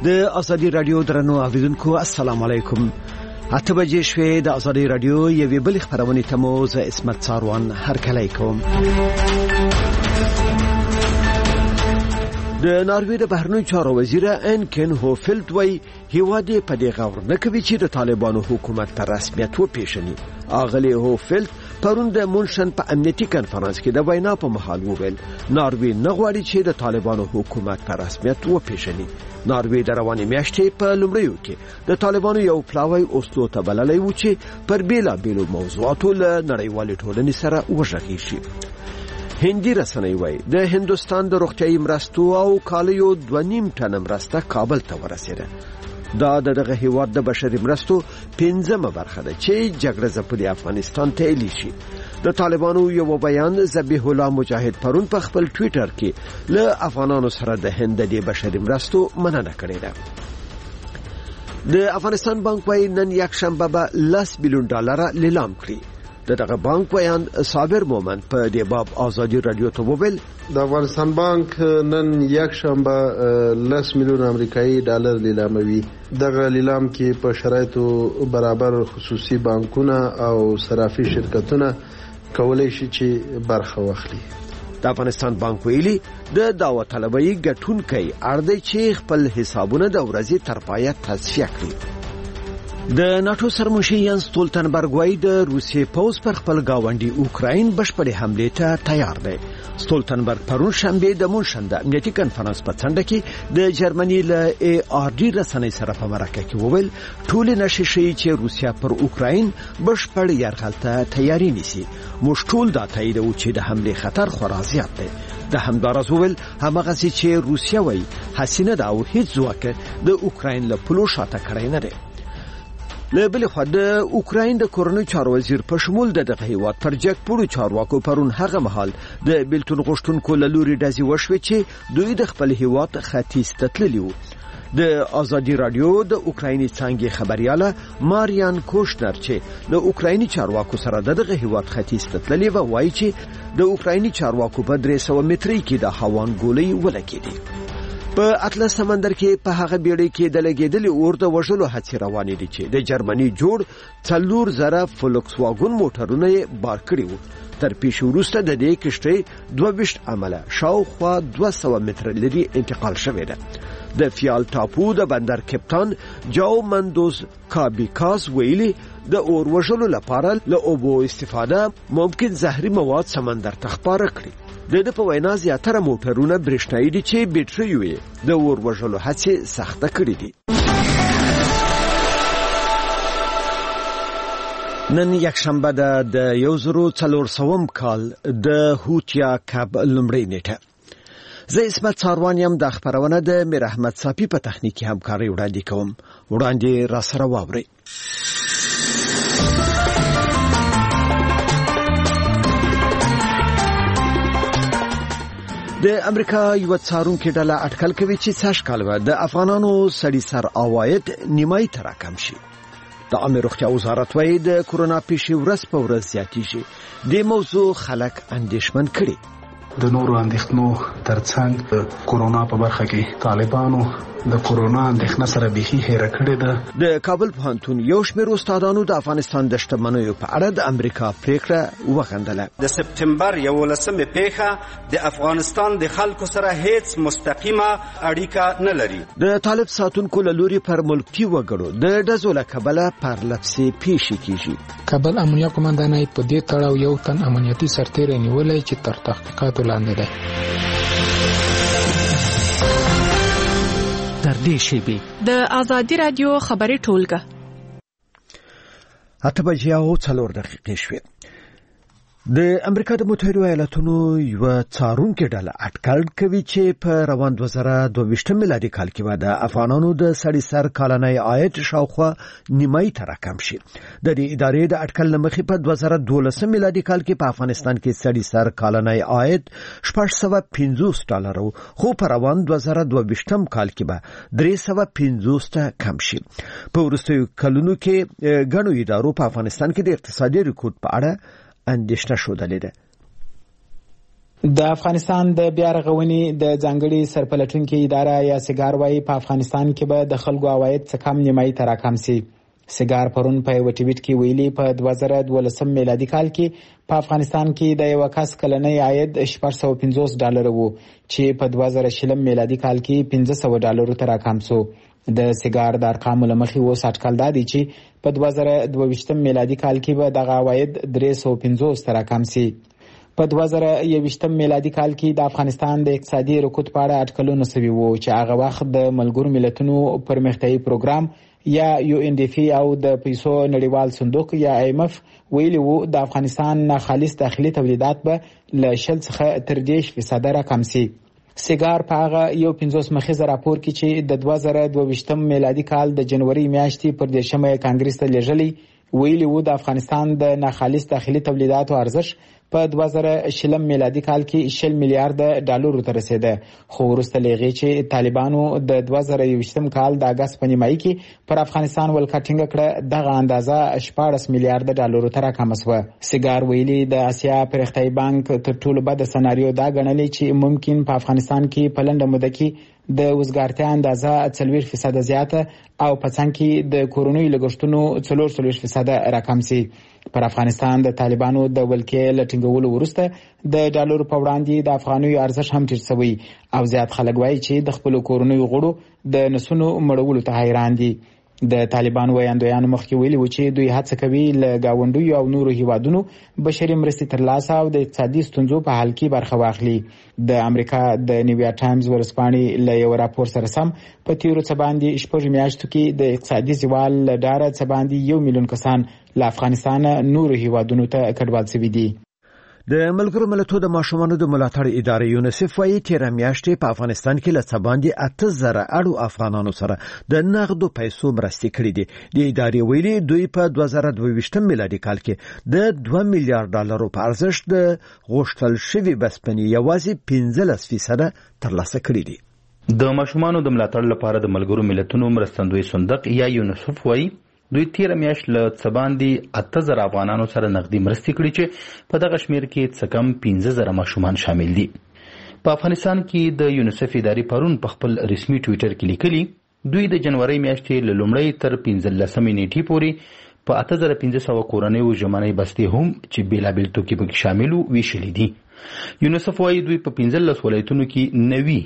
د ازادي رادیو درنو اوریدونکو السلام علیکم. 8 بجې شوې د ازادي رادیو یوې بل خبرونه تمو ز اسمت ساروان هرکلی کوم. د ناروې د بهرنیو چارو وزیر انکن هوفلد وی هیواد په دې غور نه کوي چې د طالبانو حکومت پر رسمیت وپیژني. اغلی هوفلد پرون د مونشن په امنیتي کنفرانس کې د وینا په مهال وویل ناروې نه غواړي چې د طالبانو حکومت پر رسمیت وپیژني. ناروې د روانې میاشتې په لومړیو کې د طالبانو یو پلاوی اوسلو ته بللی و چې پر بیلابیلو موضوعاتو له نړیوالې ټولنې سره وغږیږي شي. هندي رسنۍ وایي د هندستان د روغتیايي مرستو او کالیو 2.5 ټن مرسته کابل ته ورسېده. دا دغه هیواد د بشري مرستو 5مه برخه ده چې جګړه ځپلي افغانستان ته ایلی شي. د طالبانو یو بیان ذبیح الله مجاهد پرون په خپل ټوئیټر کې له افغانانو سره د هند د بشري مرستو مننه کړې ده. د افغانستان بانک وايي نن یک شنبه به $10 بلیون لیلام کړي. دغه بانک بیان صابر مومن په دې باب ازادي رادیو ته وویل د افغانستان بانک نن یک شنبه $10 میلیون امریکایي ډالر لیلاموي. دغه لیلام کې په شرایطو برابر خصوصي بانکونه او صرافي شرکتونه کولای شي چې برخه واخلي. د افغانستان بانک ویلي د دعوت طلبي ګټونکي اړدي چې خپل حسابونه د ورځې تر پایه تصفیه کړي. د ناتو سرمشر ینس ستولتنبرګ وايي د روسیې پوځ پر خپل گاونډي اوکراین بشپړې حمله ته تیار دی. ستولتنبرګ پرون شنبه د مونشن د امنیتي کنفرانس په څنډه کې د جرمني له ARD رسنۍ سره په مرکه کې وویل ټول نشي شي چې روسیا پر اوکراین بشپړ یرغل ته تیاری نیسي. موږ ټول دا تاییدو چې د حمله خطر خورا زیات دی. د همدارس وویل همغه چې روسیا وايي حسینه دا او هیڅ ځواک د اوکراین له پلو شاته کړی نه دی. له بل خوا د اوکراین د کورنۍ چارو وزیر په شمول دغه هیواد پر جګ پورو چارواکو پرون هغه مهال د بیلتون غشتونکو له لوري دازي وشوي چې دوی د خپل هیواد ختیځ ته تللي وو. د ازادي رادیو د اوکرایني څنګه خبرياله ماریان کوشنر چې د اوکرایني چارواکو سره دغه هیواد ختیځ ته تللي و وایي چې د اوکرایني چارواکو په 300 متري کې د هاوان ګولۍ ولګېدې. په اطلس سمندر کې په هغه بیړۍ کې د لګیدلې اور د وژلو هڅې روانې دي چې د جرمني جوړ 4 فولکس واګن موټرونه یې بار کړي وو. تر پیښې وروسته د دې کشتۍ 22 عمله شاوخوا 200 متر لري انتقال شوې ده. د فیال ټاپو د بندر کپتان جاو مندوز کابیکاس ویلي د اور وژلو لپاره له اوبو استفاده ممکن زهري مواد سمندر ته خپاره کړي. د په وینا زیاتره موټرونه برېښنايي دي چې بیټرۍ وي د اور وژلو هڅې سخته کړې دي. نن یک شنبه د 1400 کال د هوتیا کب لومړی نیټه. زه اسمت ساروان یم. د خبرونه د میر احمد صافي په تخنیکی همکاري وړاندې کوم. وړاندې را سره واورئ. د امریکا یو څارونکو ډله اټکل کوي چې سږ کال د افغانانو سړي سر عواید نیمایي تر کم شي. د عامه روغتیا وزارت وايي د کورونا پیښې ورځ په ورځ زیاتېږي. د موضوع خلک اندېښمن کړي. د نورو اندېښنو ترڅنګ کورونا په برخه کې طالبانو د کورونا اندېښنه سره بيخي هېره کړې ده. د کابل پوهنتون یو شمېر استادانو د افغانستان د شتمنیو په اړه د امریکا پریکړه وغندله. د سپتمبر 11مه پیښه د افغانستان د خلکو سره هیڅ مستقیمه اړیکه نه لري. د طالب ساتونکو له لوري پر ملکي وګړو د ډزو له کبله پرلپسې پیښې کیږي. کابل امنیه قومندانۍ په دې تړاو یو تن امنیتي سرتیری نیولای چې تر تحقیقاتو لاندې دی. تر دې شیبې د ازادي رادیو خبري ټولګه 8:04 شوې. د امریکا د متحده ایالاتونو یو څارونکو ډله اټکل کوي چې په روان 2022 میلادي کال کې د افغانانو د سړي سر کلنی عاید شاوخوا نیمایي تر کم شي. د دې ادارې د اټکل لمخې په 2012 میلادي کال کې په افغانستان کې سړي سر کلنی عاید $650 خو په روان 2022 کال کې به $350 کم شي. په وروستیو کلونو کې غنو ادارو په افغانستان کې د اقتصادي ریکورډ په اړه اندېښنه شودلې ده. د افغانستان د بیا رغونې د ځانګړي سرپلټونکې اداره یا سیګار وايي په افغانستان کې به د خلکو عواید څه کم نیمایي ته راکم سي. سیګار پرون په یو ټویټ کې ویلي په 2012 میلادي کال کې په افغانستان کې د یو کس کلنی عاید $450 وو چې په 2020 میلادي کال کې $500 ته راکم سو. د سیګار د ارقامو له مخې اوس اټکل دا دی چې په 2022 میلادي کال کې به دغه عواید $350 ته راکم سي. په 2021 میلادي کال کې د افغانستان د اقتصادي رکود په اړه اټکلونه سوي وو چې هغه وخت د ملګرو ملتونو پرمختیايي پروګرام یا UNDP او د پیسو نړیوال صندوق یا IMF ویلي وو د افغانستان خالص داخلي تولیدات به له 0 څخه تر 10% راکم سي. سیګار په هغه یو 50 مخیزه راپور کې چې د 2022 میلادي کال د جنوري میاشتې پر 10 کانګرس ته لېږلي ویلي وو د افغانستان د ناخالص داخلي تولیداتو ارزښت په 2020 میلادي کال کې $100 میلیارډ ته رسیده، خو وروسته له هغې چې طالبانو د 2021 کال د اګست په نیمایي کې پر افغانستان ولکه ټینګه کړه دغه اندازه $14 میلیارډ ته راکمه شوه. سیګار ویلي د اسیا پرمختیايي بانک تر ټولو بده سناریو دا ګڼلې چې ممکن په افغانستان کې په لنډه موده کې د وزګارتیا اندازه 40% زیاته او په څنګ کې د کورونی لګښتونو 40% راکم سي. پر افغانستان د طالبانو د ولکې لټینګولو وروسته د ډالر په وړاندې د افغانیو ارزښت هم ټیټ شوی او زیات خلک وایي چې د خپل کورونی غړو د نسونو مړولو ته حیران دي. د طالبان ویاندویانو مخکې ویلي و چې دوی هڅه کوي له ګاونډیو او نورو هیوادونو بشري مرستې ترلاسه او د اقتصادي ستونزو په حل کې برخه واخلي. د امریکا د نیویارک ټایمز ورځپاڼې له یو راپور سره سم په تیرو څه باندې 6 میاشتو کې د اقتصادي زوال له ډاره څه باندې 1 میلیون کسان له افغانستان نورو هیوادونو ته کډوال شوي دي. د ملګرو ملتونو د ماشومانو د ملاتړ ادارې یونیسف وايي تیر میاشتې په افغانستان کې له څه باندې 8000 اړو افغانانو سره د نغدو پیسو مرستې کړې دي. د ادارې ویلي دوی په 2022 میلادي کال کې د $2 میلیارډ په ارزښت د غوښتل شوي بسپنې یوازې 15% ترلاسه کړې دي. د ماشومانو د ملاتړ لپاره د ملګرو ملتونو مرستندوی صندوق یا یونیسف وايي دوی تیر میاشت له څه باندې 8000 افغانانو سره نغدي مرستې کړې چې په دغه شمیر کې څه کم 15000 ماشومان شامل دي. په افغانستان کې د یونیسف ادارې پرون په خپل رسمي ټویټر کې لیکلي دوی د جنوري میاشتې له لومړۍ تر 15 نیټې پورې په 8500 کورنیو ژمنۍ بستې هم چې بیلابیل توکي پکې شامل وو ویشلې دي. یونیسف وايي دوی په 15 ولایتونو کې نوي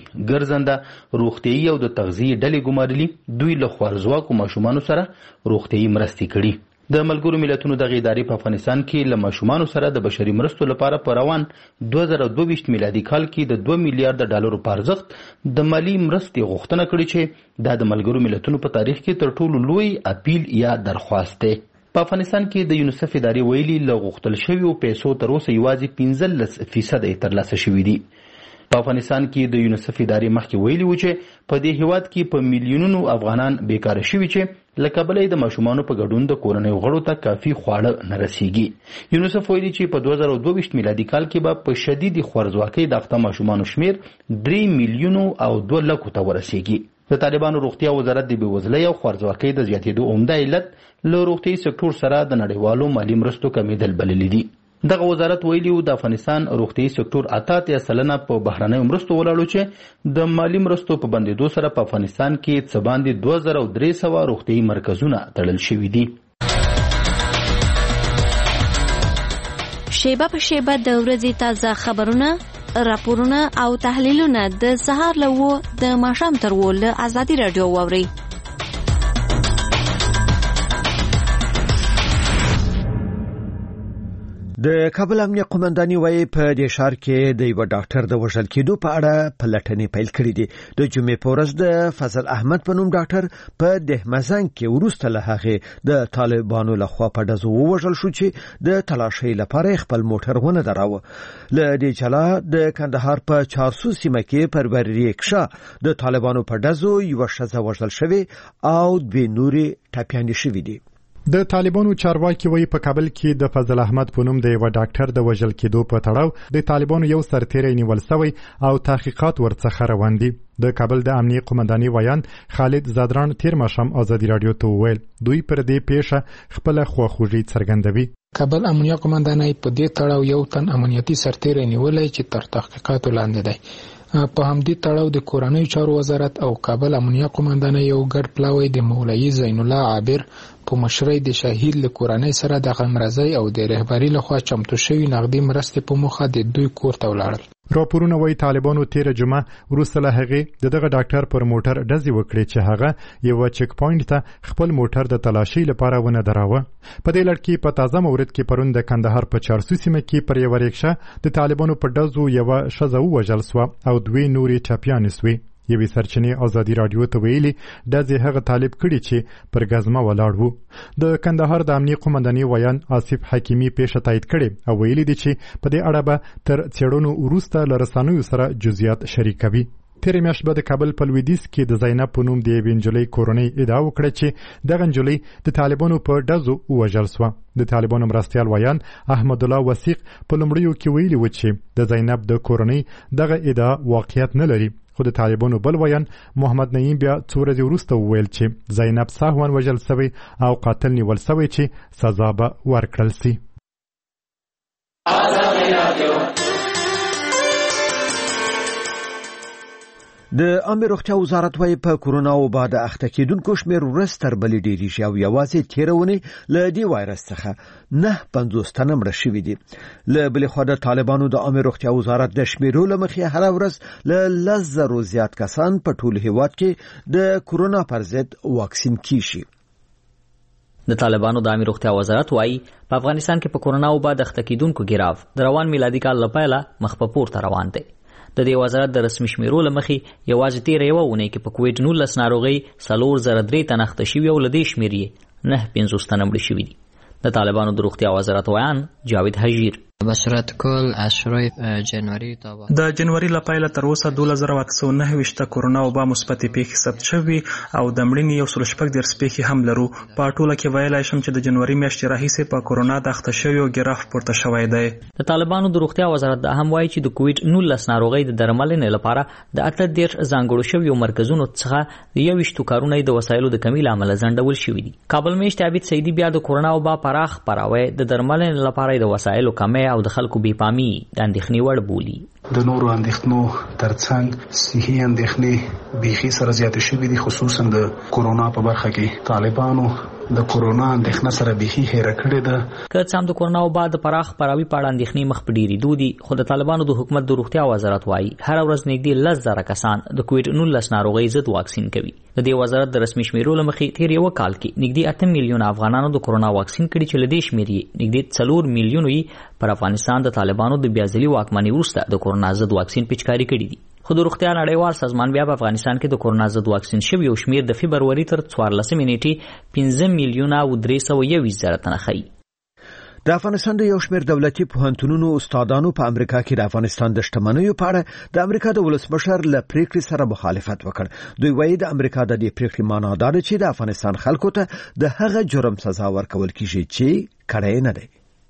ګرځنده روغتيایي او د تغذیې ډلې ګمارلي. دوی له خوارزواکو ماشومانو سره روغتيایي مرستې کړي. د ملګرو ملتونو د ادارې په افغانستان کې له ماشومانو سره د بشري مرستو لپاره په روان 2022 میلادي کال کې د $2 میلیارډ په ارزښت د مالی مرستې غوښتنه کړې چې دا د ملګرو ملتونو په تاریخ کې تر ټولو لوی اپیل یا درخواست دی. په افغانستان کې د یونیسف ادارې ویلي له غوښتل شویو پیسو تر اوسه یوازې 15% ترلاسه شوي دي. په افغانستان کې د یونیسف ادارې مخکې ویلي و چې په دې هیواد کې په میلیونونو افغانان بیکاره شوي چې له کبله د ماشومانو په ګډون د کورنیو غړو ته کافي خواړه نه رسیږي. یونیسف ویلي چې په 2022 میلادي کال کې به په شدید خوارزواکۍ د اخته ماشومانو شمیر 3 میلیونو او 2 لکو ته ورسیږي. د طالبانو روغتیا وزارت د بېوزلۍ او خوارزواکۍ د زیاتېدو عمده علت له روغتیایي سکتور سره د نړیوالو مالي مرستو کمیدل بللي دي. دغه وزارت ویلي و د افغانستان روغتیایي سکتور 88% په بهرنیو مرستو ولاړو چې د مالي مرستو په بندېدو سره په افغانستان کې څه باندې 2300 روغتیایي مرکزونه تړل شوي دي. شیبه په شیبه د ورځې تازه خبرونه، راپورونه او تحلیلونه د سهار له 9 د ماښام تر 10 له ازادي رادیو واورئ. د کابل امنیه قومنداني وايي په دې ښار کې د یو ډاکټر د وژل کېدو په اړه پلټنې پیل کړې دي. د جمعې په ورځ د فضل احمد په نوم ډاکټر په دهمزنګ کې وروسته له هغې د طالبانو لخوا په ډزو ووژل شو چې د تلاشۍ لپاره خپل موټر ونه دراوه. له دې جلا د کندهار په 400 سیمه کې پر بریکشا د طالبانو په ډزو یو ښځه وژل شوې او 2 نورې ټپیانې شوې دي. د طالبانو چارواکي وایي په کابل کې د فضل احمد په نوم د یو ډاکټر د وژل کېدو په تړاو د طالبانو یو سرتیری نیول شوی او تحقیقات ورڅخه روان دي. د کابل د امنیه قومندانۍ ویان خالد زادران تیر ماښام ازادي رادیو ته وویل دوی پر دې پیښه خپل خواخوږي څرګندوي. کابل امنیه قومندانۍ په دې تړاو یو تن امنیتي سرتیری نیولای چې تر تحقیقاتو لاندې دی. په همدې تړاو د کورنۍ چارو وزارت او کابل امنیه قومندانۍ یو ګډ پلاوی د مولوي زین الله عابر په مشرۍ د شهید له کورنۍ سره د غمرزۍ او د رهبرۍ لخوا چمتو شوی نقدي مرستې په موخه د دوی کور ته ولاړل. راپورونه وایي طالبانو تیر جمعه وروسته له هغې دغه ډاکټر پر موټر ډزې وکړې چې هغه یو چک پوینټ ته خپل موټر د تلاشۍ لپاره ونه دراوه. په دې لړ کې په تازه مورد کې پرون د کندهار په چارسو سیمه کې پر یوه ریکشه د طالبانو په ډزو یوه ښځه ووژل سوه او دوی نورې ټپیانې سوې. یوې سرچینې ازادي رادیو ته ویلي ډزې هغه طالب کړي چې پر ګزمه ولاړ وو. د کندهار د امنیه قومندانۍ ویان آصف حکیمي پیښه تایید کړې او ویلي دي چې په دې اړه به تر څېړنو وروسته له رسنیو سره جزئیات شریکوي. تېرې میاشت به د کابل په لویدیځ کې د زینب په نوم د یوې نجلۍ کورنۍ ادعا وکړه چې دغه نجلۍ د طالبانو په ډزو ووژل سوه. د طالبانو مرستیال ویان احمد الله وثیق په لومړیو کې ویلي و چې د زینب د کورنۍ دغه ادعا واقعیت نه لري. خو د طالبانو بل ویان محمد نعیم بیا څو ورځې وروسته وویل چې زینب سهوا وژل سوی او قاتل نیول سوی چې سزا به ورکړل سي. د عامه روغتیا وزارت وايي په کورونا وبا د اخته کېدونکو شمېر ورځ تر بلې ډېریږي او یوازې تېره اونۍ له دې وایرس څخه 50 تنه مړه شوي دي. له بلې خوا د طالبانو د عامه روغتیا وزارت د شمیرو له مخې هره ورځ له 10,000 زیات کسان په ټول هیواد کې د کورونا پر ضد واکسین کیږي. د طالبانو د عامه روغتیا وزارت وايي په افغانستان کې په کورونا وبا د اخته کېدونکو ګراف د روان میلادي کال لپاره مخ په پورته روان دی. د دې وزارت د رسمي شمیرو له مخې یوازې تېره یوه اونۍ کې په کوویډ 19 ناروغۍ 403 تنه اخته شوي او له دې شمېر یې 950 تنه مړه شوي دي. د طالبانو د روغتیا وزارت ویان جاوید حجیر به صورت کل از شروع جنوری تا د جنوري له پیله تر اوسه 2129 کورونا وبا مثبت پیښې ثبت شوي او د مړینې 114 پیښې هم لرو. په ټوله کې ویلای شم چې د جنوري میاشتې راهیسې په کورونا د اخته شویو ګراف پورته شوی دی. د طالبانو د روغتیا وزارت دا هم وایي چې د کوویډ 19 ناروغۍ د درملنې لپاره د 38 ځانګړو شویو مرکزونو څخه 21 کارونه د وسایلو د کمی له امله ځنډول شوي دي. کابل میشت عابد سیدی بیا د کورونا وبا پراخ خپراوی د درملنې لپاره د وسایلو کمی او د خلکو بیپامي د اندېښنې وړ بولي. د نورو اندېښنو ترڅنګ صحي اندېښنې بیخي سره زیاتې شوې دي، خصوصا د کورونا په برخه کې. طالبانو د کورونا اندېښنه سره بیخي هېره کړې ده. که څه هم د کورونا وبا د پراخ خپراوي په اړه اندېښنې مخ په ډېرېدو دي، خو د طالبانو د حکومت د روغتیا وزارت وایي هره ورځ نږدې 10,000 کسان د کوویډ 19 ناروغۍ ضد واکسین کوي. د دې وزارت د رسمي شمیرو له مخې تېر یو کال کې نږدې 8 میلیون افغانانو د کورونا واکسین کړي چې له دې شمېر یې نږدې 4 میلیونو یې پر افغانستان د طالبانو د بیا ځلي واکمنۍ وروسته د کورونا ضد واکسین پیچکاري کړي دي. خو د روغتیا نړیوال سازمان بیا په افغانستان کې د کورونا ضد واکسین شویو شمېر د فبروري تر 14 نیټې 15 میلیونه او 321 زره تنه ښیي. د افغانستان د یو شمېر دولتي پوهنتونونو استادانو په امریکا کې د افغانستان د شتمنیو په اړه د امریکا د ولسمشر له پریکړې سره مخالفت وکړ. دوی وایي د امریکا د دې پریکړې معنا دا ده چې د افغانستان خلکو ته د هغه جرم سزا ورکول کیږي چې کړی نه دی.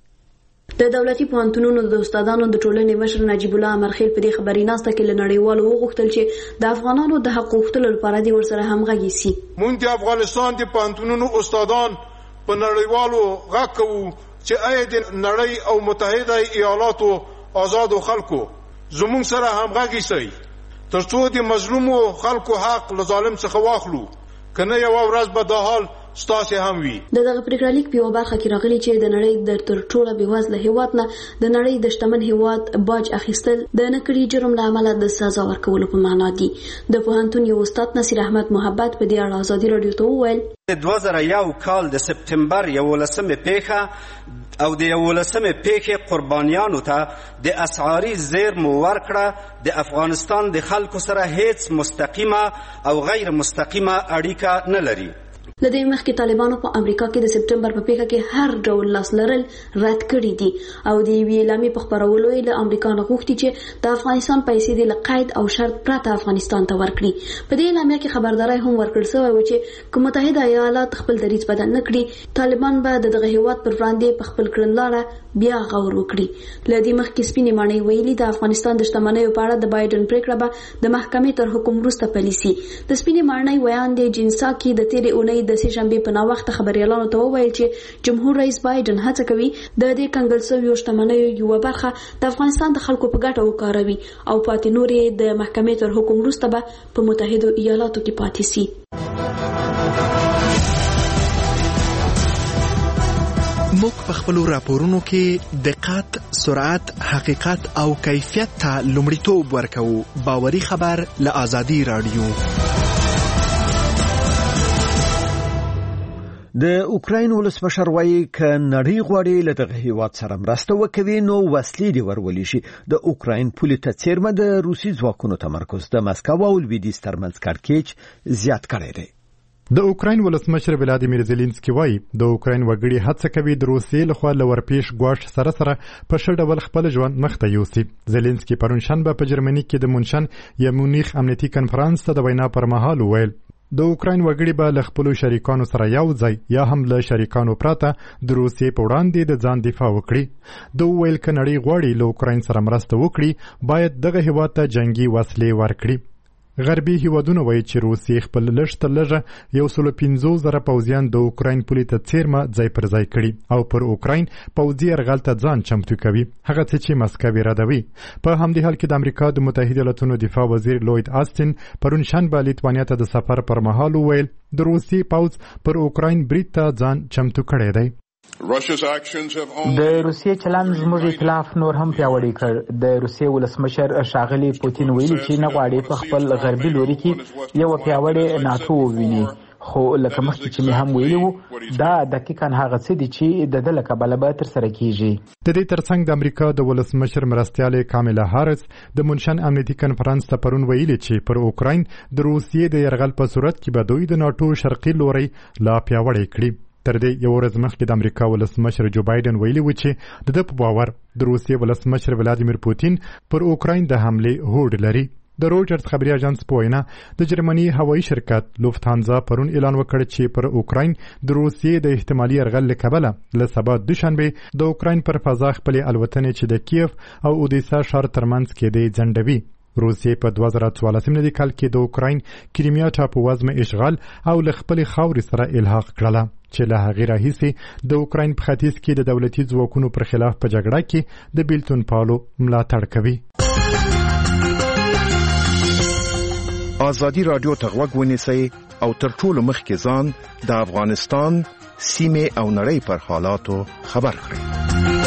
د دولتي پوهنتونونو د استادانو د ټولنې مشر نجیب الله امرخیل په دې خبري ناسته کې له نړیوالو وغوښتل چې د افغانانو د حق غوښتلو لپاره دې ورسره همغږي سي. مونږ د افغانستان د پوهنتونونو استادان په نړیوالو غږ کوو چې اې د نړۍ او متحده ایالاتو آزادو خلکو زموږ سره همغږي سي ترڅو د مظلومو خلکو حق له ظالم څخه واخلو. کنه یو ورځ به دا حال ستاسو هم وي. دغه پریکړه لیک په برخه کې راغلی چې د نړۍ د تر ټولو بېوزله هیواد نه د نړۍ د شتمن هیواد باج اخیستل د نکړي جرم له امله د سزا ورکولو په معنا دي. د پوهنتون یو استاد نصیر احمد محبت په دې اړه ازادي رادیو ته وویل 2001 کال د سپتمبر 11 پیښه او د 11 پیښې قربانیانو ته د اسعاري زیرمو ورکړه د افغانستان د خلکو سره هیڅ مستقیمه او غیر مستقیمه اړیکه نه لري. لدې مخکې طالبانو په امریکا کې د سپټمبر په پیښه کې هر ډول لاس لرل رد کړی دي او د یوې اعلامیې په خپرولو یې له امریکا نه غوښتي چې د افغانستان پیسې د قید او شرط پرته افغانستان ته ورکړي. په دې اعلامیه کې خبرداري هم ورکړل شوې و چې کوم متحده ایالات خپل دریځ بدل نه کړي طالبان به دغه هیواد پر وړاندې په خپل کړنلاره بیا غور وکړي. لدې مخکې سپینې ماڼۍ ویلي د افغانستان د شتمنیو په اړه د بایدن پریکړه به د محکمې تر حکم وروسته پلي شي. د سپینې ماڼۍ ویان د جنسا کې د تیرې اونۍ د سهشنبې په ناوخته خبريالانو ته وویل چې جمهور رئیس بایدن هڅه کوي د دې کنګل شویو شتمنیو یوه برخه د افغانستان د خلکو په ګټه وکاروي او پاتې نور یې د محکمې تر حکم وروسته به په متحده ایالاتو کې پاتې شي. موږ په خپلو راپورونو کې دقت، سرعت، حقیقت او کیفیت ته لومړیتوب ورکوو. باوري خبر له آزادي رادیو. د اوکراین ولسمشر وایي ک نړۍ غواړي له دغه هیواد سره مرسته وکوي نو وسلې دی ورولې شي. د اوکراین پولې ته څیرمه د روسي ځواکونو تمرکز د مسکو او لویدیځ ترمنځ کړکېچ زیات کړی دی. د اوکراین ولسمشر ولادیمیر زيلنسکي وایي د اوکراین وګړي هڅه کوي د روسیې لخوا لورپېش ګواښ سره په ښه ډول خپل ژوند مخته یوسي. زيلنسکي پرون شنبه په جرمني کې د مونشن یا مونیخ امنیتي کنفرانس ته د وینا پر مهال وویل د اوکراین وګړي به له خپلو شریکانو سره یو ځای یا هم له شریکانو پرته د روسیې په وړاندې د ځان دفاع وکړي. د ویل ک نړۍ غواړي له اوکراین سره مرسته وکړي باید دغه هیواد ته جنگي وسلې ورکړي. غربي هیوادونه وایي چې روسیې خپل لږ تر لږه 150,000 پوځیان د اوکراین پولې ته څیرمه ځای پر ځای کړي او پر اوکراین پوځي یرغل ته ځان چمتو کوي، هغه څه چې مسکو ردوي. په همدې حال کې د امریکا د متحده ایالاتونو دفاع وزیر لوید آستین پرون شنبه لیتوانیا ته د سفر پر مهال وویل د روسیې پوځ پر اوکراین برید ته ځان چمتو کړی دی. د روسیې چلند زموږ ائتلاف نور هم پیاوړی کړ. د روسیې ولسمشر ښاغلي پوتین ویلي چې نه غواړي په خپل غربي لوري کې یو پیاوړی ناتو وویني، خو لکه مخکې چې مې هم ویلي وو دا دقیقاً هغه څه دي چې د ده له کبله به ترسره کیږي. د دې ترڅنګ د امریکا د ولسمشر مرستیالې کاملا هارس د مونشن امنیتي کنفرانس ته پرون ویلي چې پر اوکراین د روسیې د یرغل په صورت کې به دوی د ناتو شرقي لوري لا پیاوړی کړي. تر دې یو ورځ مخکې د امریکا ولسمشر جو بایدن ویلي و چې د ده په باور د روسیې ولسمشر ولادیمیر پوتین پر اوکراین د حملې هوډ لري. د روجرز خبري اژانس په وینا د جرمني هوایي شرکت لوفتهانزا پرون اعلان وکړ چې پر اوکراین د روسیې د احتمالي یرغل له کبله له سبا دوشنبه د اوکراین پر فضا خپل الوتنې چې د کیف او اودیسا ښار ترمنځ کې دی ځنډوي. روسیې په 2014 ملي کال کې د اوکراین کریمیا ټاپووزمه اشغال او له خپل خاورې سره الحاق کړله چې له هغې راهیسې د اوکراین په ختیځ کې د دولتي ځواکونو پر خلاف په جګړه کې د بیلتون پالو ملاتړ کوي. آزادي رادیو ته غوږ ونیسئ او تر ټولو مخکې ځان د افغانستان سیمې او نړۍ پر حالاتو خبر کړئ.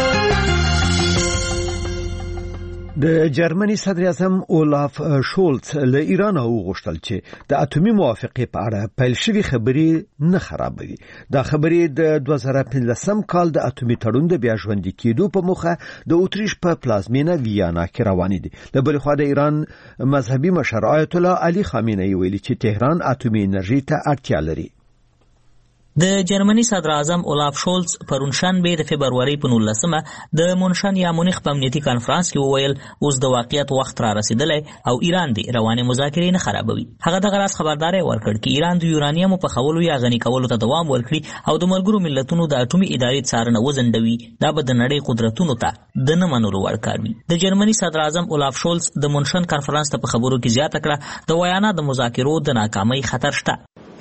د جرمني صدر اعظم اولاف شولز له ایران وغوښتل چې د اټومي موافقې په اړه پیل شوې خبرې نه خرابوي. دا خبرې د 2015 کال د اټومي تړون د بیا ژوندي کېدو په موخه د اوتریش په پلازمینه ویانا کې روانې دي. له بلې خوا د ایران مذهبي مشر آیت الله علي خامنه‌ای ویلي چې تهران اټومي انرژي ته اړتیا لري. د جرمني صدر اعظم اولاف شولز پرون شنبه د فبروري په 19مه د مونشن یا مونیخ په امنیتي کانفرنس کې وویل اوس د واقعیت وخت را رسیدلی او ایران د روانې مذاکرې نه خرابوي. هغه دغه راز خبرداري ورکړ چې ایران د یورانیم په خولو یا غني کولو ته دوام ورکړي او د ملګرو ملتونو د اټومي ادارې څارنه وزندوي. دا به د نړۍ قدرتونو ته د نه منلو وړ کار وي. د جرمني صدر اعظم اولاف شولز د مونشن کانفرنس ته په خبرو کې زیاته کړه د ویانا د مذاکرو د ناکامۍ خطر شته.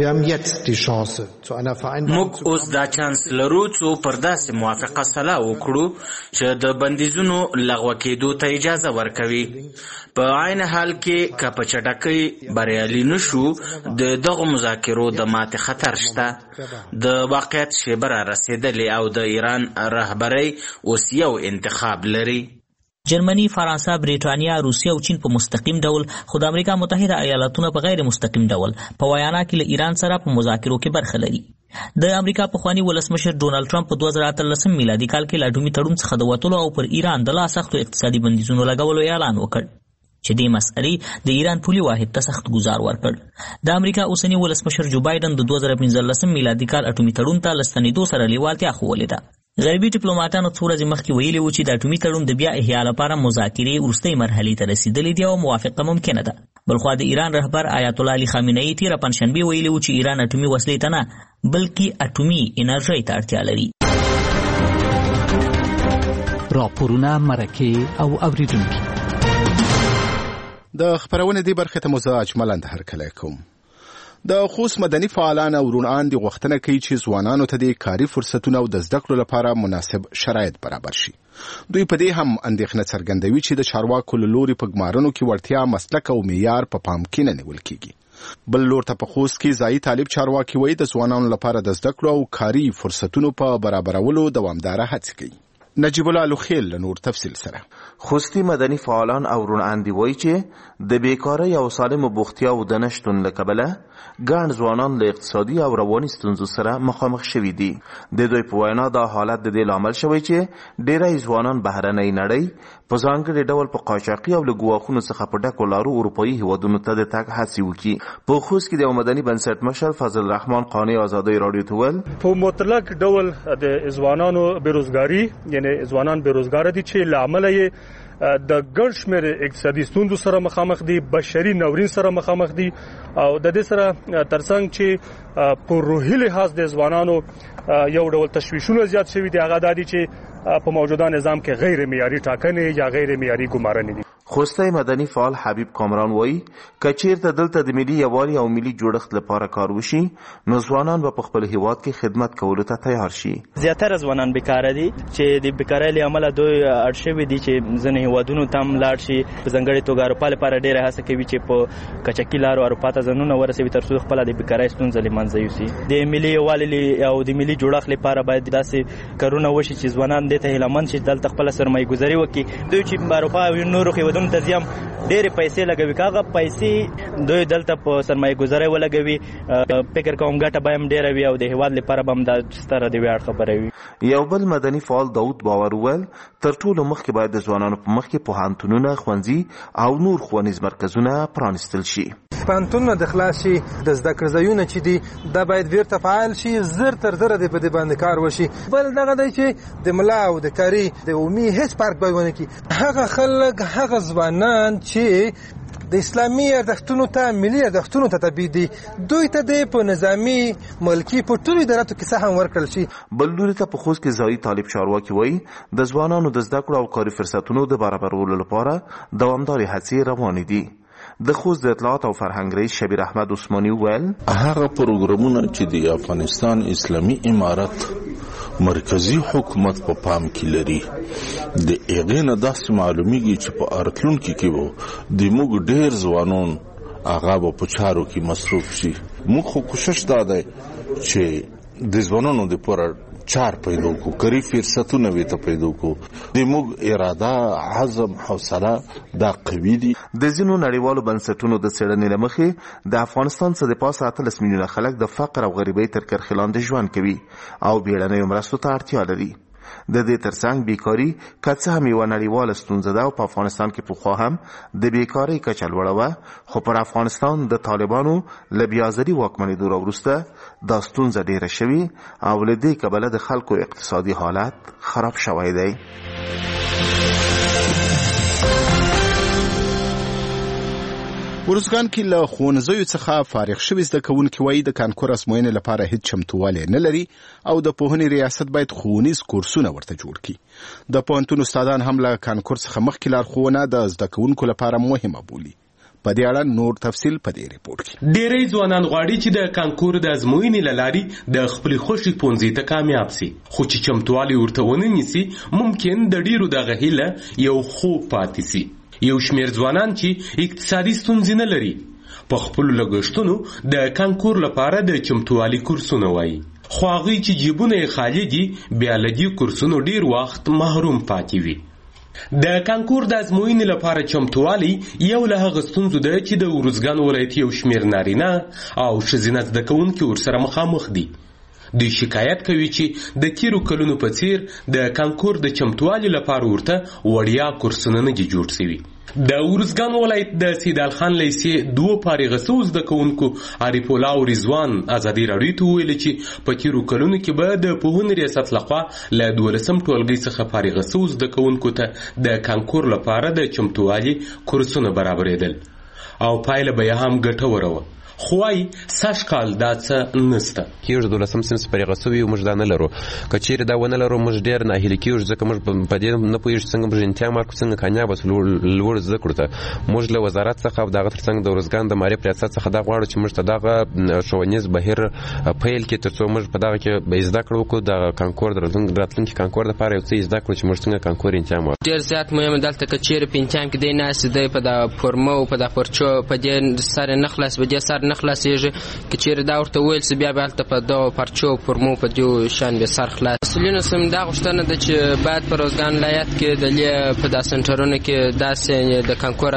موږ اوس دا چانس لرو چې پر داسې موافقه سلا وکړو چې د بندیزونو لغوه کېدو ته اجازه ورکوي. په عین حال کې که په چټکۍ بریالي نشو د دغو مذاکرو د ماتې خطر شته. د واقعیت شیبه را رسېدلې او د ایران رهبرۍ اوس یو انتخاب لري. جرمني، فرانسه، بریټانیا، روسیه او چین په مستقیم ډول خو د امریکا متحده ایالاتونه په غیر مستقیم ډول په ویانا کې له ایران سره په مذاکرو کې برخه لري. د امریکا پخوانی ولسمشر ډونالد ټرمپ په 2013 میلادي کال کې له اټومي تړون څخه د وتلو او پر ایران د لا سختو اقتصادي بندیزونو لګولو اعلان وکړ. چې دې مسئلې د ایران پولي واحد ته سخت ګزار ورکړ. د امریکا اوسنی ولسمشر جو بایدن د 2015 میلادي کال اټومي تړون ته له ستنېدو سره لیوالتیا ښودلې ده. غربي ډیپلوماټانو څو ورځې مخکې ویلي وو چې د اټومي تړون د بیا احیا لپاره مذاکرې وروستۍ مرحلې ته رسېدلې دي او موافقه ممکنه ده. بلخوا د ایران رهبر آیت الله علي خامنه‌ای تېره پنجشنبې ویلي وو چې ایران اټومي وسلې ته نه بلکې اټومي انرژۍ ته اړتیا لري. راپورونه، مرکې او اوریدونکي. د خبرونې دې برخې ته مو زه اجمل هرکلی کوم. د خوست مدني فعالان او روڼاندې غوښتنه کوي چې ځوانانو ته د کاري فرصتونو او د زده کړو لپاره مناسب شرایط برابر شي. دوی په دې هم اندېښنه څرګندوي چې د چارواکو له لوري په ګمارنو کې وړتیا، مسلک او معیار په پام کې نه نیول کیږي. بل لور ته په خوست کې ځایي طالب چارواکي وایي د ځوانانو لپاره د زده کړو او کاري فرصتونو په برابرولو دوامداره هڅې کوي. نجیب الله لوخیل نور تفصیل سره. خوستی مدني فعالان او روڼاندې وایي چې د بیکارۍ او سالمو بوختیاوو د نشتون له کبله ګڼ ځوانان له اقتصادي او رواني ستونزو سره مخامخ شوي دي. د دوی په وینا دا حالت د دې لامل شوی چې ډیری ځوانان بهرنۍ نړۍ په ځانګړي ډول په قاچاقي او له ګواښونو څخه په ډکو لارو اروپایي هیوادونو ته د تګ هڅې وکړي. په خوست کې د مدني بنسټ مشر فضل الرحمن قانی آزادۍ راډیو ته ویل په مطلق ډول د ځوانانو بیروزګاري یعنی ځوانان بیروزګار دي چې له امله یې د ګڼ شمېر اقتصادي ستونزو سره مخامخ دي، بشري ناورین سره مخامخ دي او د دې سره ترڅنګ چې په روحي لحاظ د ځوانانو یو ډول تشویشونه زیات شوي دي. هغه دا دي چې په موجوده نظام کې غیر معیاري ټاکنې یا غیر معیاري ګمارنې دي. خوستی مدني فعال حبیب کامران وایي که چیرته دلته د ملي یووالي او ملي جوړښت لپاره کار وشي نو ځوانان به په خپل هیواد کې خدمت کولو ته تیار شي. زیاتره ځوانان بیکاره دي چې د بیکارۍ له امله دوی اړ شوي دي چې ځینې هیوادونو ته هم لاړ شي. په ځانګړې توګه اروپا لپاره ډېره هڅه کوي چې په کچکي لارو اروپا ته ځانونه ورسوي تر څو خپله د بیکارۍ ستونزه له منځه یوسي. د ملي یووالي او د ملي جوړښت لپاره باید داسې کارونه وشي چې ځوانان دې ته هیلهمند شي دلته خپله سرمایه ګذاري وکړي. دوی چې اروپا او نورو هیوادونو ته ځي هم ډېرې پیسې لګوي، که هغه پیسې دوی دلته په سرمایه ګذارۍ ولګوي فکر کوم ګټه به هم ډېره وي او د هیواد لپاره به هم دا ستره د ویاړ خبره وي. یو بل مدني فعال داود باور وویل تر ټولو مخکې باید د ځوانانو په مخ کې پوهنتونونه، ښوونځي او نور ښوونیز مرکزونه پرانیستل شي. پوهنتونونه د خلاص شي، د زده کړې ځایونه چې دي دا باید بیرته فعال شي، زر تر زره دې په دې باندې کار وشي. بل دغه دی چې د ملا او د کاري د عمومي هیڅ فرق باید ونه کړي. هغه خلک، هغه ځوانان چې د اسلامي ارزښتونو ته، ملي ارزښتونو ته تابع دي، دوی ته د په نظامي ملکي په ټولو اداراتو کې څه هم ورکړل شي. بل لوري ته په خوست کې ځایي طالب چارواکي وایي د ځوانانو د زده کړو او کاري فرصتونو د برابرولو لپاره دوامدارې هڅې روانې دي. د خوست د اطلاعات او فرهنګ رئیس شبیر احمد عثماني ویل هغه پروګرامونه چې د افغانستان اسلامي امارت مرکزی حکومت په پام کې لري د هغې نه داسې معلومیږي چې په راتلونکي کې به د موږ ډېر ځوانان هغه به په چارو کې مصروف شي. موږ خو کوشش دا دی چې د ځوانانو دپاره چار پیدا کو، کاری فرصتونه وي ته پیدا کو. د موږ اراده، عزم، حوصله دا قوي دي. د ځینو نړیوالو بنسټونو د څېړنې له مخې د افغانستان څخه د پاسه 18 میلیونه خلک د فقر او غریبۍ تر کرښې لاندې ژوند کوي او بیړنیو مرستو ته اړتیا لري. د دې ترڅنګ بیکاري که څه هم یوه نړیواله ستونزه ده او په افغانستان کې پخوا هم د بیکارۍ کچه لوړه وه، خو پر افغانستان د طالبانو له بیازري واکمنېدو راوروسته دا ستونزه ډېره شوې او له دې کبله د خلکو اقتصادي حالت خراب شوی دی. ورزګان کې له ښوونځیو څخه فارغ شوي زده کوونکي وایي د کانکور ازموینې لپاره هیڅ چمتووالی نه لري او د پوهنې ریاست باید ښوونیز کورسونه ورته جوړ کړي. د پوهنتون استادان هم له کانکور څخه مخکې لارښوونه د زده کوونکو لپاره مهمه بولي. په دې اړه نور تفصیل په دې ریپورت کې. ډېری ځوانان غواړي چې د کانکور د ازموینې له لارې د خپلې خوښې پوهنځي ته کامیاب سي، خو چې چمتووالی ورته ونه نیسي ممکن د ډېرو دغه هیله یو خوب پاتې سي. یو شمیر ځوانان چې اقتصادي ستونزې نه لري په خپلو لګښتونو د کانکور لپاره د چمتووالي کورسونه وایي، خو هغوی چې جیبونه یې خالي دي بیا له دې کورسونو ډېر وخت محروم پاتې وي. د کانکور د ازموینې لپاره چمتووالی یو له هغه ستونزو ده چې د ارزګان ولایت یو شمیر نارینه او ښځینه زده کوونکي ورسره مخامخ دي. دوی شکایت کوي چې د تیرو کلونو په څیر د کانکور د چمتووالي لپاره ورته وړیا کورسونه نه دي جوړ شوي. د ارزګان ولایت د سیدال خان لیسې دوه فارغ شوو زده کوونکو عارف الله او رضوان ازادي راډیو ته ویل چې په تیرو کلونو کې به د پوهنې ریاست لخوا له 12 ټولګي څخه فارغ شوو زده کوونکو ته د کانکور لپاره د چمتووالي کورسونه برابرېدل او پایله به هم ګټوره وه. خوای ساش کال دا څه نسته کیږي 12 سنس فارغ شوی موږ دا نه لرو. کچېر دا ونه لرو موږ ډیر نه هیله کیږي ځکه موږ په دې نه پوهیږو څنګه موږ امتحان مارک څنګه کامیاب وسلو لوړ زده کړو ته موږ له وزارت څخه دغه ترڅنګ د ارزګان د معرفت ریاست څخه دا غواړو چې موږ ته دغه ښوونیز بهیر پیل کې ترڅو موږ په دغه کې زده کړو د کانکور راتلونکي کانکور لپاره یو څه زده کړو چې موږ څنګه کانکور امتحان ورکړو. ډیر زیات مهم دلته کچېر په امتحان کې دی نه دی په د فورمو په د پرچو په دې سره نخلاص به دې سره نخلاصيږي کچېر دا ورته ویل چې بیا به په د پرچو فورمو په دې شان به سر خلاص. مسؤلینو سم دا غوښتنه ده چې باید په روزګان ولایت کې د په د سنټرونو کې داسې د کانکور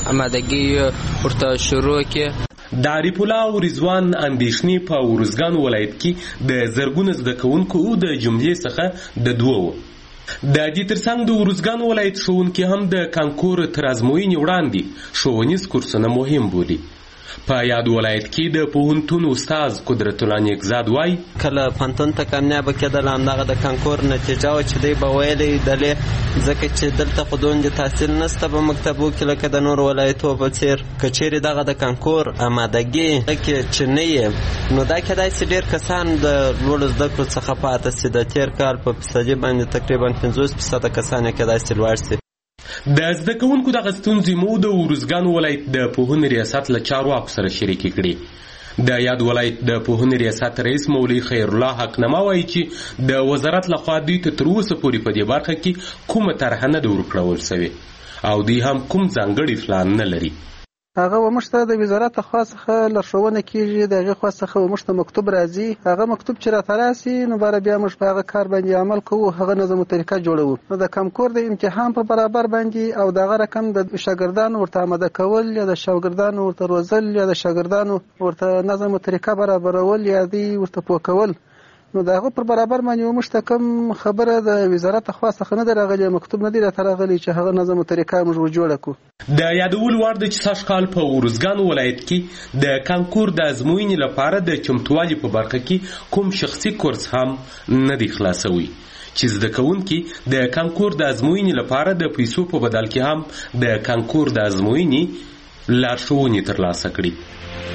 آمادګي ورته شروع کې. د عارف الله او رضوان اندېښنې په ارزګان ولایت کې د زرګونو زده کوونکو د جملې څخه د دوه د دې ترڅنګ د ارزګان ولایت ښوونکي هم د کانکور تر ازموینې وړاندې ښوونیز کورسونه مهم بولي. په یاد ولایت کې د پوهنتون استاد قدرت الله نیکزاد وای کله پوهنتون ته کامیاب کېدل همدغه د کانکور نتیجه و چې دی به ویلی دلې ځکه چې دلته خو دومره تحصیل نشته په مکتبو کې لکه د نور ولایتو په څیر. که چیرې دغه د کانکور آمادګي کې چې نه یې نو دا کېدای شي ډېر کسان د لوړو زده کړو څخه پاته شي. د تېر کال په فیصدي باندې تقریبا 50% کسان یې کېدای شي لوړ شي. د زده کوونکو دغه ستونزې مو د ارزګان ولایت د پوهنې ریاست له چارواکو سره شریکې کړې. د یاد ولایت د پوهنې ریاست رئیس مولوي خیر الله حقنما وایي چې د وزارت لخوا دوی ته تر اوسه پورې په دې برخه کې کومه طرحه نه ده ورکړل سوې او دوی هم کوم ځانګړی پلان نه لري. هغه وموږ ته د وزارت خوا څخه لارښوونه کیږي د هغې خوا څخه وموږ ته مکتوب راځي. هغه مکتوب چې راته راسي نو بیا موږ په هغه کار باندې عمل کوو هغه نظم و طریقه جوړوو. نو د کانکور د امتحان په برابر باندې او دغه رقم د شاګردانو ورته آماده کول یا د شاګردانو ورته روزل یا د شاګردانو ورته نظم و طریقه برابرول یا دی ورته پوه کول نو دغه پر برابر باندې موږ ته کوم خبره د وزارت خوا څخه نه ده راغلې مکتوب نه دی راته راغلی چې هغه نظم و طریقه موږ جوړه کړو. د یادول وړ ده چې سږ کال په ارزګان ولایت کې د کانکور د ازموینې لپاره د چمتووالي په برخه کې کوم شخصي کورس هم نه دی خلاصوي چې زده کوونکي د کانکور د ازموینې لپاره د پیسو په بدل کې هم د کانکور د ازموینې لارښوونې ترلاسه کړي.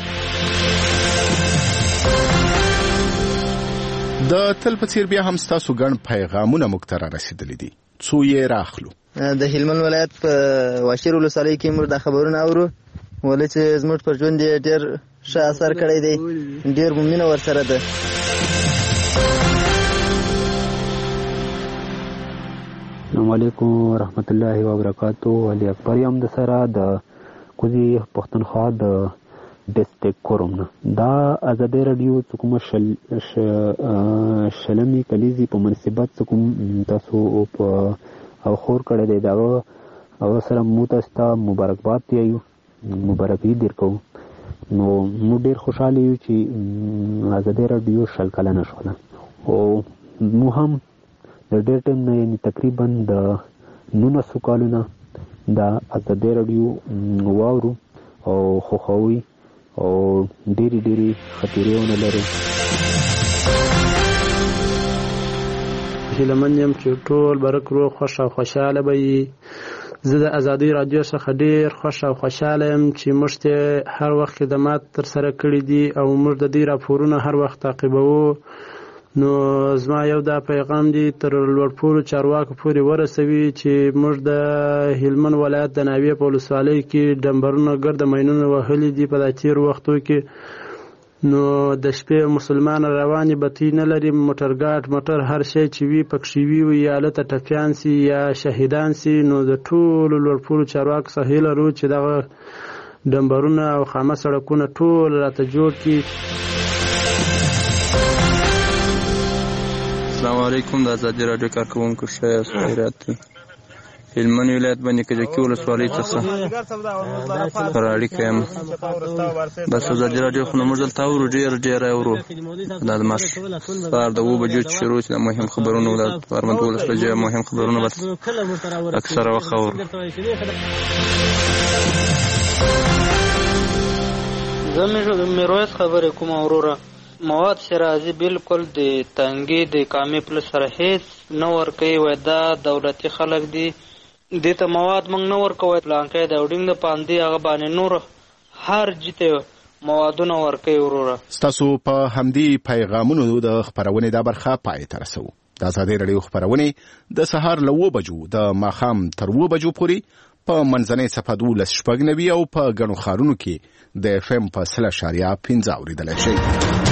د تل په څیر بیا هم ستاسو ګڼ پیغامونه موږ ته رارسېدلي دي څو یې راخلو. د هلمند ولایت په واشیر ولسوالۍ کې موږ دا خبرونه اورو ولې چې زموږ پر ژوند یې ډېر ښه اثر کړی دی ډېر مینه ورسره ده. السلام علیکم ورحمت الله وبرکاتو. علي اکبر یم د سره د کوزي پښتونخوا د ډسټریکټ کوروم نه. دا ازادي رادیو کوم شلمي کلیزي په مناسبت کوم تاسو په خور کړی دی دا او سره مو تاسو ته مبارکباد دیو مبارکي درکو. نو مو ډیر خوشاله یو چې ازادي رادیو شل کلنه شوله او مو هم د ډیر ټیم نه یعنی تقریبا د 19 کالونه د ازادي رادیو واورو او خوښوي او ډېری خطرونه لري. هیلمن یم چې ټول برک روغ خوښ او خوشاله به وي. زه د ازادي رادیو څخه ډېر خوښ او خوشاله یم چې موږ ته هر وخت خدمات ترسره کړي دي او موږ د دې راپورونه هر وخت تعقیبوو. نو زما یو دا پیغام دی تر لوړپوړو چارواکو پورې ورسوي چې موږ د هلمند ولایت د ناوې په ولسوالۍ کې ډمبرونه ګرده ماینونه وهلي دي په دا تېرو وختو کې. نو د شپې مسلمان روانې بتۍ نه لري موټر هر شی چې وي پکښې وي یا هلته ټپیان سي یا شهیدان سي. نو د ټولو لوړپوړو چارواکو څخه هیله لرو چې دغه ډمبرونه او خامه سړکونه ټول راته جوړ کړي. السلام علیکم. د ازادي رادیو کارکونکو ښه خیرات دی. هلمند ولایت باندې کجکي ولسوالۍ څخه پر اړیکه یم. بس ازادي راډیو خو موږ دلته اورو ډېر اورو دا د ماس سهار د 7 بجو چې شروع شي د مهم خبرونو د 12 بجې مهم خبرونه بس اکثره وخت اورو. زه میرویس خبرې کوم وروره. مواد شرازي بالکل د تنګي د کامې پلس سره هیڅ نه ورکوي. وای دا دولتي خلک دي دې ته مواد موږ نه ورکوی. پلانکی د وډینګ د پاندې هغه باندې نور هر جته موادونه ورکوي وروره. ستاسو په همدې پیغامونو د خبرونې دا برخه پای ته رسو. د ازادي راډیو خبرونه د سهار له 9 بجو د ماښام تر 9 بجو پورې په منځنۍ صفحه 12 او په ګڼو ښارونو کې د FM په 100.5 اوریدلای شئ.